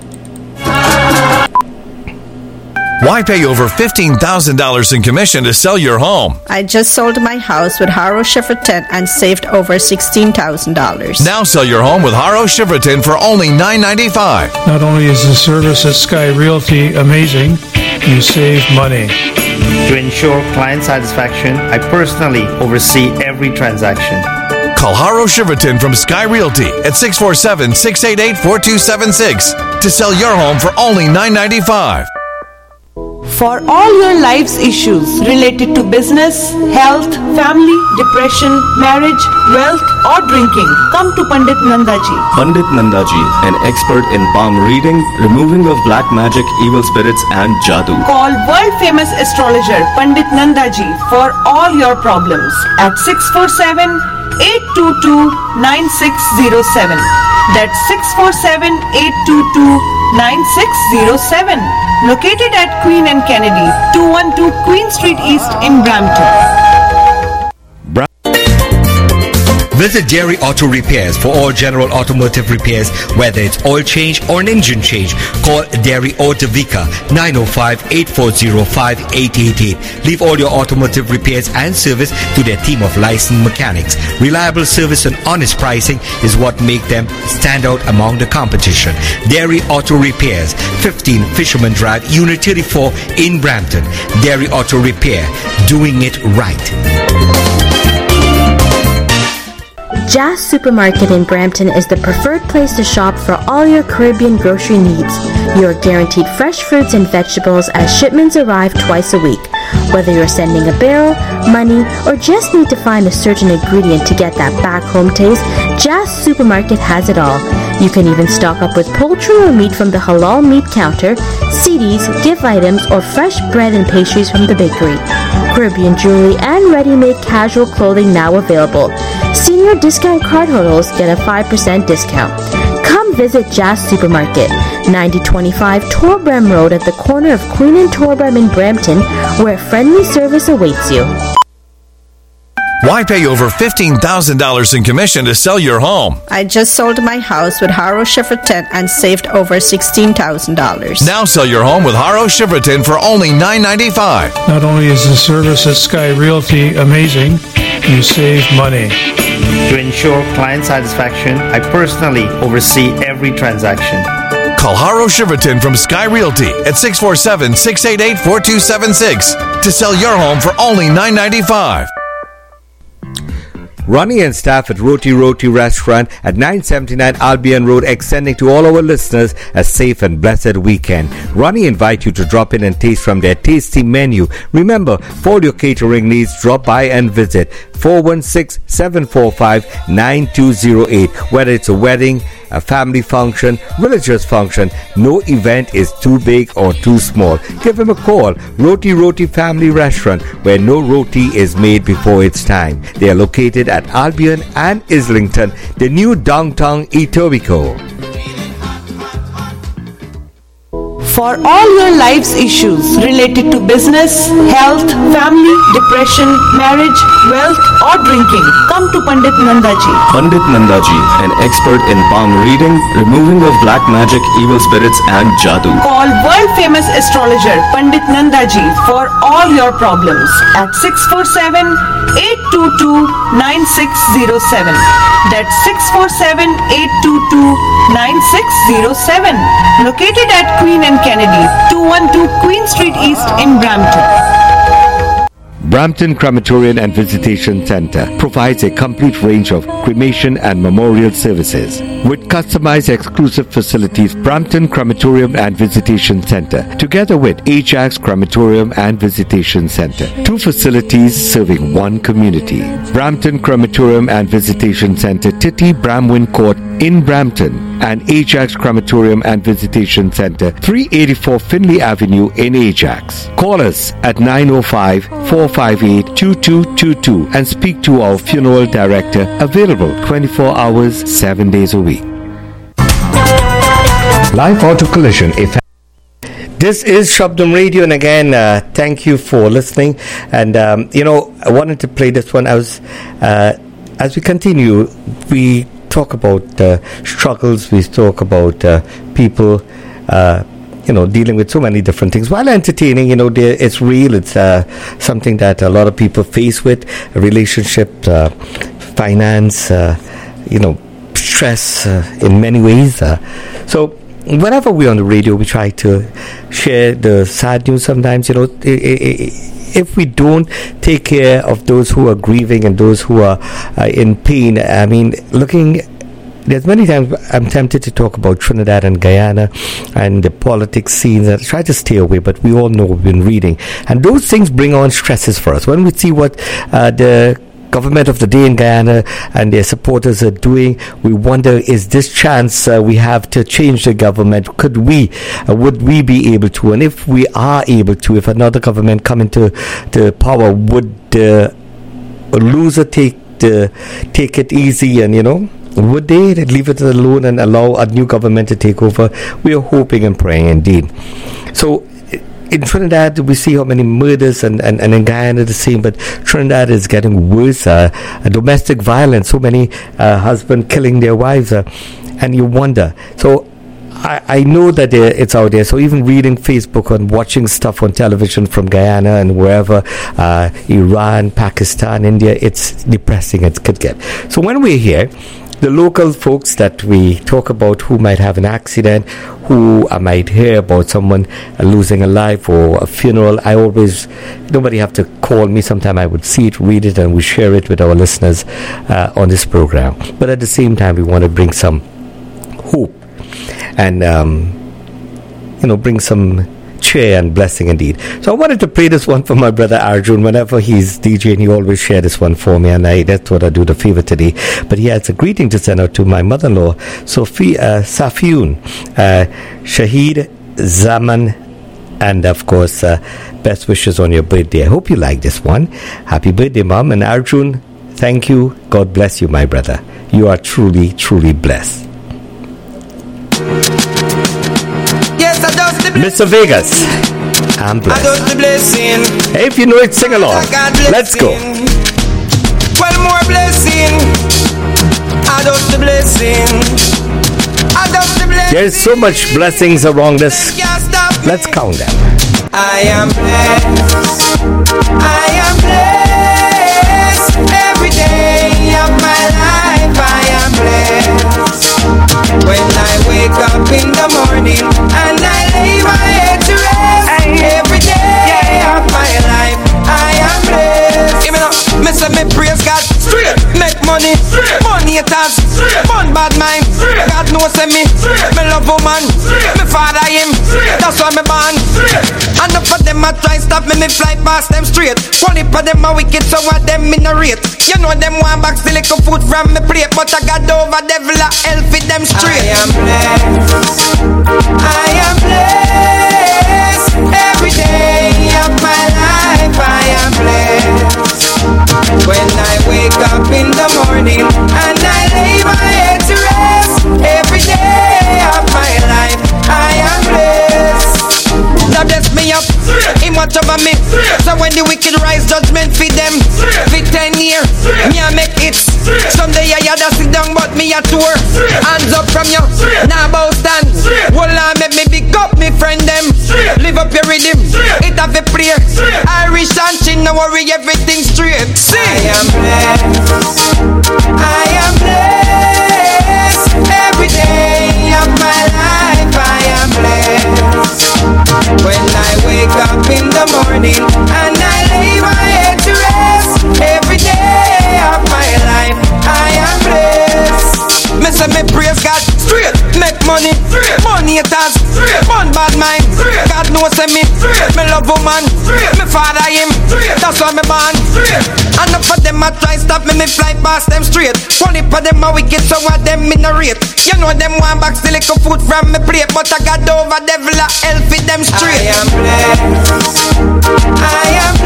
Why pay over fifteen thousand dollars in commission to sell your home? I just sold my house with Haro Shifferton and saved over sixteen thousand dollars. Now sell your home with Haro Shifferton for only nine ninety-five. Not only is the service at Sky Realty amazing, you save money. To ensure client satisfaction, I personally oversee every transaction. Call Haro Shifferton from Sky Realty at six four seven, six eight eight, four two seven six to sell your home for only nine ninety-five. For all your life's issues related to business, health, family, depression, marriage, wealth or drinking, come to Pandit Nandaji. Pandit Nandaji, an expert in palm reading, removing of black magic, evil spirits and jadoo. Call world famous astrologer Pandit Nandaji for all your problems at six four seven, eight two two, nine six zero seven. That's six four seven, eight two two, nine six zero seven. Located at Queen and Kennedy, two twelve Queen Street East in Brampton. Visit Dairy Auto Repairs for all general automotive repairs, whether it's oil change or an engine change. Call Dairy Auto Vika nine oh five, eight four oh, five eight eight eight. Leave all your automotive repairs and service to their team of licensed mechanics. Reliable service and honest pricing is what make them stand out among the competition. Dairy Auto Repairs, fifteen Fisherman Drive, Unit thirty-four in Brampton. Dairy Auto Repair, doing it right. Jazz Supermarket in Brampton is the preferred place to shop for all your Caribbean grocery needs. You are guaranteed fresh fruits and vegetables as shipments arrive twice a week. Whether you're sending a barrel, money, or just need to find a certain ingredient to get that back home taste, Jazz Supermarket has it all. You can even stock up with poultry or meat from the halal meat counter, C Ds, gift items, or fresh bread and pastries from the bakery. Caribbean jewelry and ready-made casual clothing now available. Senior discount card holders get a five percent discount. Come visit Jazz Supermarket, ninety twenty-five Torbram Road at the corner of Queen and Torbram in Brampton, where friendly service awaits you. Why pay over fifteen thousand dollars in commission to sell your home? I just sold my house with Harrow Shifferton and saved over sixteen thousand dollars. Now sell your home with Harrow Shifferton for only nine ninety-five. Not only is the service at Sky Realty amazing, you save money. To ensure client satisfaction, I personally oversee every transaction. Call Harrow Shifferton from Sky Realty at six four seven, six eight eight, four two seven six to sell your home for only nine ninety-five. Ronnie and staff at Roti Roti Restaurant at nine seventy-nine Albion Road, extending to all our listeners a safe and blessed weekend. Ronnie invite you to drop in and taste from their tasty menu. Remember, for your catering needs, drop by and visit four one six, seven four five, nine two zero eight. Whether it's a wedding, a family function, religious function, no event is too big or too small. Give them a call. Roti Roti Family Restaurant, where no roti is made before its time. They are located at Albion and Islington, the new downtown Etobicoke. For all your life's issues related to business, health, family, depression, marriage, wealth, or drinking, come to Pandit Nandaji. Pandit Nandaji, an expert in palm reading, removing of black magic, evil spirits, and jadoo. Call world-famous astrologer Pandit Nandaji for all your problems at six four seven, eight two two, nine six zero seven. That's six four seven, eight two two, nine six zero seven. Located at Queen and Kennedy, two twelve Queen Street East in Brampton. Brampton Crematorium and Visitation Center provides a complete range of cremation and memorial services. With customized exclusive facilities, Brampton Crematorium and Visitation Center, together with Ajax Crematorium and Visitation Center, two facilities serving one community. Brampton Crematorium and Visitation Center, Titty Bramwin Court in Brampton, and Ajax Crematorium and Visitation Center, three eighty-four Finley Avenue in Ajax. Call us at nine oh five, four five eight, two two two two and speak to our funeral director, available twenty-four hours, seven days a week. Live Auto Collision. If This is Shabdam Radio, and again, uh, thank you for listening. And um, you know, I wanted to play this one. I was, uh, as we continue, we talk about uh, struggles. We talk about uh, people, uh, you know, dealing with so many different things. While entertaining, you know, it's real. It's uh, something that a lot of people face with: a relationship, uh, finance, uh, you know, stress uh, in many ways. Uh, so. Whenever we're on the radio, we try to share the sad news sometimes. You know, if we don't take care of those who are grieving and those who are uh, in pain, I mean, looking, there's many times I'm tempted to talk about Trinidad and Guyana and the politics scenes. I try to stay away, but we all know we've been reading. And those things bring on stresses for us. When we see what uh, the government of the day in Guyana and their supporters are doing, we wonder, is this chance uh, we have to change the government? Could we, uh, would we be able to? And if we are able to, if another government come into the power, would the loser take the, take it easy, and you know, would they leave it alone and allow a new government to take over? We are hoping and praying indeed. So in Trinidad, we see how many murders, and, and, and in Guyana the same, but Trinidad is getting worse. Uh, domestic violence, so many uh, husbands killing their wives, uh, and you wonder. So I, I know that it's out there. So even reading Facebook and watching stuff on television from Guyana and wherever, uh, Iran, Pakistan, India, it's depressing. It could get. So when we're here, the local folks that we talk about who might have an accident, who I might hear about someone losing a life or a funeral, I always, nobody have to call me. Sometime I would see it, read it, and we share it with our listeners uh, on this program. But at the same time, we want to bring some hope and, um, you know, bring some cheer and blessing indeed. So I wanted to play this one for my brother Arjun. Whenever he's DJing, he always share this one for me, and I, that's what I do the favor today. But he has a greeting to send out to my mother-in-law, Sophie uh, Safiun, uh, Shahid Zaman, and of course, uh, best wishes on your birthday. I hope you like this one. Happy birthday, Mom. And Arjun, thank you. God bless you, my brother. You are truly, truly blessed. Mister Vegas, I'm blessed. Hey, if you know it, sing along. Let's go. Well, more blessing. I just the blessing. I just the blessing. There's so much blessings around us. Let's count them. I am blessed. I am blessed. Every day of my life, I am blessed. When I wake up in the morning and I lay my head to rest, every day of my life I am blessed. Give me now, me say me praise God straight, make money, money it has, fun bad mind. God knows me, me love woman, me father him, that's why me born. And enough of them a try stop me, me fly past them straight. One heap of them a wicked, so what them in a rate. You know them want back still little food from me plate, but I got over devil a hell fit them straight. I am blessed. I am blessed. Every day of my life I am blessed. When I wake up in the morning and I lay my head to rest, every day of my life I am blessed. Now bless me up, Him watch over me. So when the wicked rise, judgment feed them. For ten years, me I make it. Someday I had to sit down, but me a tour. Hands up from you, now bow stand. Well, I make me big up me friend them. Live up your rhythm, it have a prayer. Irish and chin, no worry, everything straight. See, I am blessed. I am blessed. Every day of my life I am blessed. When I wake up in the morning and I lay my head to rest, every day of my life I am blessed. Me say me praise God straight, make money, money it has, fun bad mind. God knows me, me love woman, me father him, that's why me born. And enough of them a try stop me, me fly past them straight. One heap of them a wicked, so what them in a rate. You know them want back still little food from me plate, but I got over devil a hell fit them straight. I am blessed. I am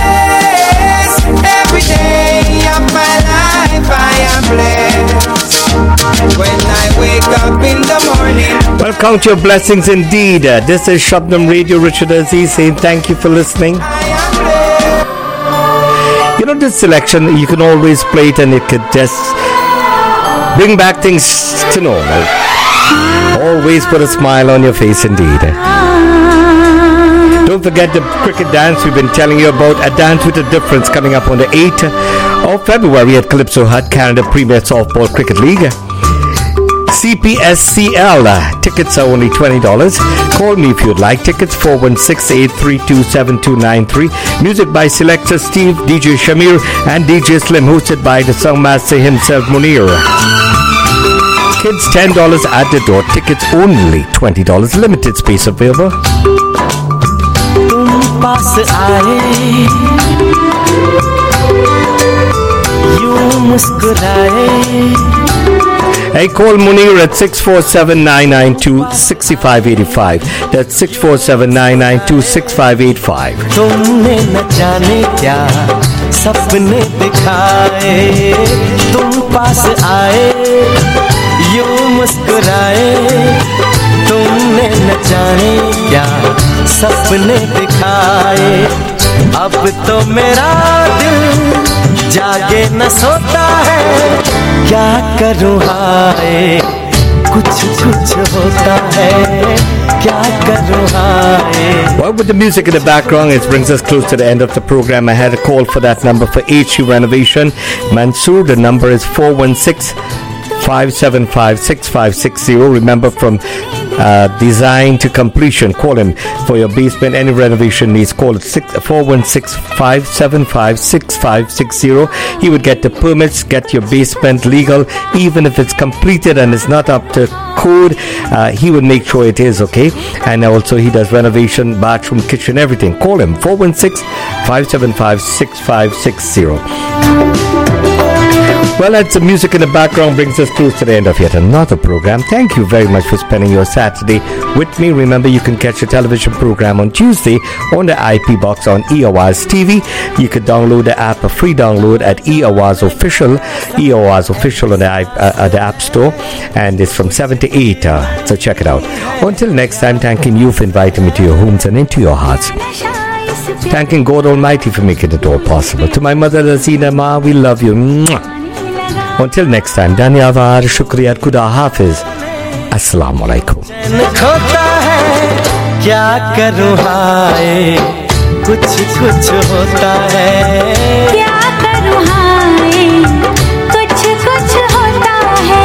blessed. Every day of my life I am blessed. When I wake up in the morning. Well, count your blessings indeed. Uh, this is Shabnam Radio. Richard Aziz saying thank you for listening. You know, this selection, you can always play it and it could just bring back things to normal. Always put a smile on your face indeed. Don't forget the cricket dance we've been telling you about. A Dance with a Difference coming up on the eighth of February at Calypso Hut, Canada Premier Softball Cricket League. C P S C L. Uh, tickets are only twenty dollars. Call me if you'd like. Tickets four one six, eight three two, seven two nine three. Music by Selector Steve, D J Shamir, and D J Slim, hosted by the songmaster himself, Munir. Kids ten dollars at the door. Tickets only twenty dollars. Limited space available. पास आए यूं मुस्कुराए. Hey, call Munir at six four seven, nine nine two, six five eight five. That's six four seven, nine nine two, six five eight five. तुमने न जाने क्या सपने दिखाए, तुम पास आए यूं मुस्कुराए. तुमने न जाने क्या सपने दिखाए। अब तो मेरा दिल जागे न सोता है, क्या करूँ हाय, कुछ कुछ होता है, क्या करूँ हाय। Well, with the music in the background, it brings us close to the end of the program. I had a call for that number for H U Renovation. Mansoor, the number is four one six, five seven five, six five six zero. Remember, from uh, design to completion, call him for your basement. Any renovation needs, call it four one six, five seven five, six five six zero. He would get the permits, get your basement legal, even if it's completed and it's not up to code. Uh, he would make sure it is okay. And also he does renovation, bathroom, kitchen, everything. Call him four one six, five seven five, six five six zero. Well, that's the music in the background brings us close to the end of yet another program. Thank you very much for spending your Saturday with me. Remember, you can catch a television program on Tuesday on the I P box on eOS T V. You could download the app, a free download at eOS Official, eOS Official on the, uh, uh, the App Store, and it's from seven to eight, uh, so check it out. Until next time, thanking you for inviting me to your homes and into your hearts. Thanking God Almighty for making it all possible. To my mother, Lazina Ma, we love you. Mwah. Until next time, Dhanyavad, Shukriya, Khuda Hafiz. Assalamu alaikum. खोता है, क्या करूँ हाय, कुछ कुछ होता है, क्या करूँ हाय, कुछ कुछ होता है।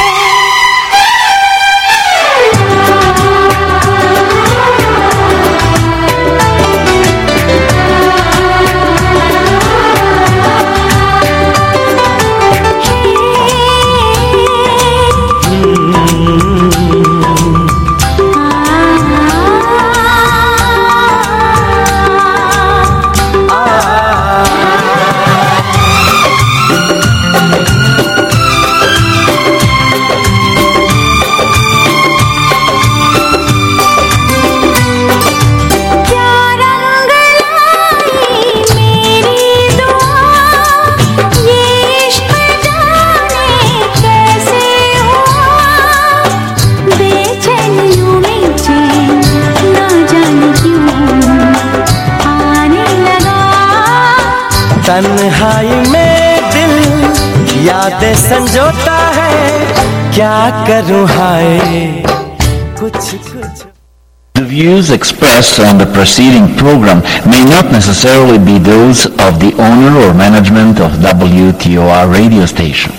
तन्हाई में दिल यादें संजोता है, क्या करूँ हाय, कुछ कुछ। The views expressed on the preceding program may not necessarily be those of the owner or management of W T O R radio station.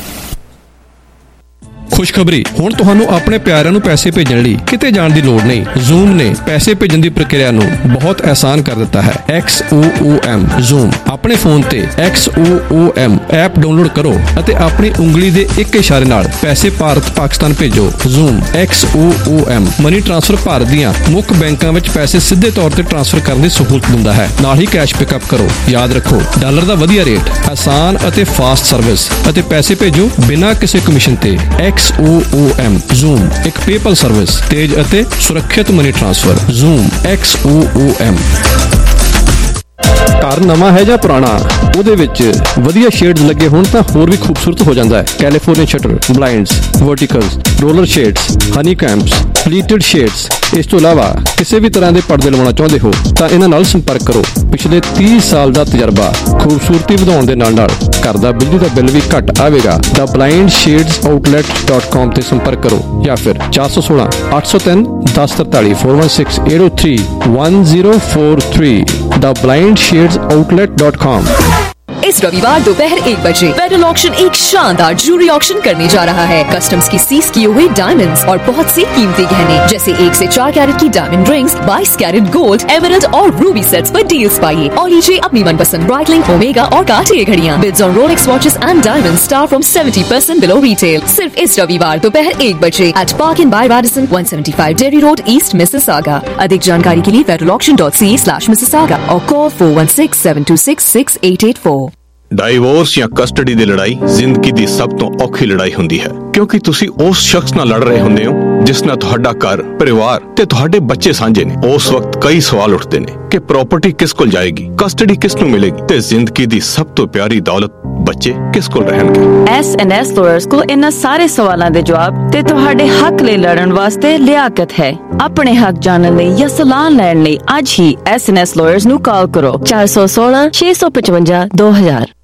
ਖੁਸ਼ਖਬਰੀ, ਹੁਣ ਤੁਹਾਨੂੰ ਆਪਣੇ ਪਿਆਰਿਆਂ ਨੂੰ ਪੈਸੇ ਭੇਜਣ ਲਈ ਕਿਤੇ ਜਾਣ ਦੀ ਲੋੜ ਨਹੀਂ। Zoom ਨੇ ਪੈਸੇ ਭੇਜਣ ਦੀ ਪ੍ਰਕਿਰਿਆ ਨੂੰ ਬਹੁਤ ਆਸਾਨ ਕਰ ਦਿੱਤਾ ਹੈ। X O O M Zoom ਆਪਣੇ ਫੋਨ ਤੇ X O O M app download ਕਰੋ ਅਤੇ ਆਪਣੀ ਉਂਗਲੀ ਦੇ ਇੱਕ ਇਸ਼ਾਰੇ ਨਾਲ ਪੈਸੇ ਭਾਰਤ ਪਾਕਿਸਤਾਨ ਭੇਜੋ। Zoom X O O M money transfer Bharat ਦੀਆਂ ਮੁੱਖ ਬੈਂਕਾਂ ਵਿੱਚ ਪੈਸੇ ਸਿੱਧੇ ਤੌਰ ਤੇ ਟ੍ਰਾਂਸਫਰ ਕਰਨ ਦੀ ਸਹੂਲਤ ਦਿੰਦਾ ਹੈ। ਨਾਲ ਹੀ ਕੈਸ਼ ਪਿਕਅਪ ਕਰੋ। ਯਾਦ ਰੱਖੋ, ਡਾਲਰ ਦਾ ਵਧੀਆ ਰੇਟ, ਆਸਾਨ ਅਤੇ ਫਾਸਟ ਸਰਵਿਸ ਅਤੇ ਪੈਸੇ ਭੇਜੋ ਬਿਨਾਂ ਕਿਸੇ ਕਮਿਸ਼ਨ ਤੇ। X O O M Zoom ਇੱਕ ਪੇਪਲ ਸਰਵਿਸ, ਤੇਜ਼ ਅਤੇ ਸੁਰੱਖਿਅਤ money transfer. Zoom X O O M। ਘਰ ਨਵਾਂ ਹੈ ਜਾਂ ਪੁਰਾਣਾ, ਉਹਦੇ ਵਿੱਚ ਵਧੀਆ ਸ਼ੇਡਸ ਲੱਗੇ ਹੋਣ ਤਾਂ ਹੋਰ ਵੀ ਖੂਬਸੂਰਤ ਹੋ ਜਾਂਦਾ ਹੈ। California shutter, blinds, verticals, roller shades, honey combs, pleated shades. ਇਸ ਤੋਂ ਇਲਾਵਾ ਕਿਸੇ ਵੀ ਤਰ੍ਹਾਂ ਦੇ ਪਰਦੇ ਲਵਾਉਣਾ ਚਾਹੁੰਦੇ ਹੋ ਤਾਂ ਇਹਨਾਂ ਨਾਲ ਸੰਪਰਕ ਕਰੋ। ਪਿਛਲੇ ਤੀਹ ਸਾਲ ਦਾ ਤਜਰਬਾ, ਖੂਬਸੂਰਤੀ ਵਧਾਉਣ ਦੇ ਨਾਲ ਨਾਲ ਘਰ ਦਾ ਬਿਜਲੀ ਦਾ ਬਿੱਲ ਵੀ ਘੱਟ ਆਵੇਗਾ। The blind shades outlet dot com ਤੇ ਸੰਪਰਕ ਕਰੋ ਜਾਂ ਫਿਰ ਚਾਰ ਸੌ ਸੋਲਾਂ ਅੱਠ ਸੌ ਤਿੰਨ ਦਸ ਤਰਤਾਲੀ four one six eight zero three one zero four three the blind shades outlet dot com। इस रविवार दोपहर एक बजे फेडरल ऑक्शन एक शानदार ज्वेलरी ऑक्शन करने जा रहा है। कस्टम्स की सीज किए हुए डायमंड्स और बहुत से कीमती गहने जैसे एक से चार कैरेट की डायमंड रिंग्स, बाईस कैरेट गोल्ड, एमरल्ड और रूबी सेट्स पर डील्स पाइए और लीजिए अपनी मनपसंद ब्राइटलिंग, ओमेगा और कार्टियर घड़ियां। Bids on Rolex watches and diamonds start from seventy percent below retail। सिर्फ इस रविवार दोपहर एक बजे at Park Inn by Radisson one seventy-five Dairy Road, East Mississauga। अधिक जानकारी के लिए Federal Auction dot C A slash Mississauga और call four one six seven two six six eight eight four। Divorce ਜਾਂ ਕਸਟਡੀ ਦੀ ਲੜਾਈ ਜ਼ਿੰਦਗੀ ਦੀ ਸਭ ਤੋਂ ਔਖੀ ਲੜਾਈ ਹੁੰਦੀ ਹੈ, ਕਿਉਂਕਿ ਤੁਸੀਂ ਉਸ ਸ਼ਖਸ ਨਾਲ ਲੜ ਰਹੇ ਹੁੰਦੇ ਹੋ ਜਿਸ ਨਾਲ ਤੁਹਾਡਾ ਘਰ, ਪਰਿਵਾਰ ਤੇ ਤੁਹਾਡੇ ਬੱਚੇ ਸਾਂਝੇ ਨੇ। ਉਸ ਵਕਤ ਕਈ ਸਵਾਲ ਉੱਠਦੇ ਨੇ ਕਿ ਪ੍ਰਾਪਰਟੀ ਕਿਸ ਕੋਲ ਜਾਏਗੀ, ਕਸਟਡੀ ਕਿਸ ਨੂੰ ਮਿਲੇਗੀ ਤੇ ਜ਼ਿੰਦਗੀ ਦੀ ਸਭ ਤੋਂ ਪਿਆਰੀ ਦੌਲਤ ਬੱਚੇ ਕਿਸ ਕੋਲ ਰਹਿਣਗੇ। ਐਸ ਐਂਡ ਐਸ ਲਾਇਰਸ ਕੋਲ ਇਹਨਾਂ ਸਾਰੇ ਸਵਾਲਾਂ ਦੇ ਜਵਾਬ ਤੇ ਤੁਹਾਡੇ ਹੱਕ ਲਈ ਲੜਨ ਵਾਸਤੇ ਲਿਆਕਤ ਹੈ। ਆਪਣੇ ਹੱਕ ਜਾਣਨ ਲਈ ਜਾਂ ਸਲਾਹ ਲੈਣ ਲਈ ਅੱਜ ਹੀ ਐਸ ਐਨ ਐਸ Lawyers ਨੂੰ ਕਾਲ ਕਰੋ ਚਾਰ ਸੌ ਸੋਲਾਂ ਛੇ ਸੌ ਪਚਵੰਜਾ ਦੋ ਹਜ਼ਾਰ।